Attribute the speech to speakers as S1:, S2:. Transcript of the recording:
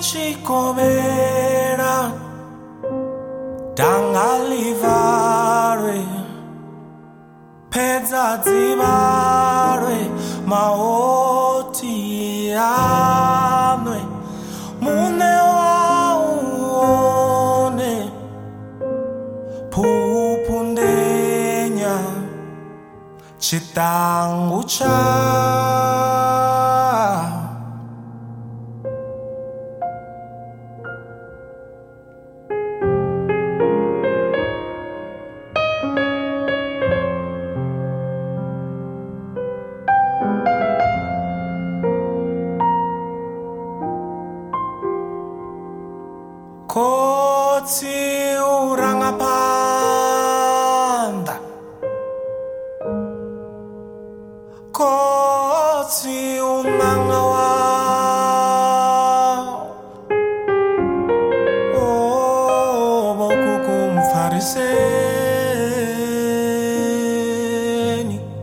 S1: Chicovera Dangalivarwe Peza Zivarwe Maoti Amwe Mune Waone Pupundenya Chitangu cha Kotsi urangapanda Kotsi unangawa Oh, boku kumfarise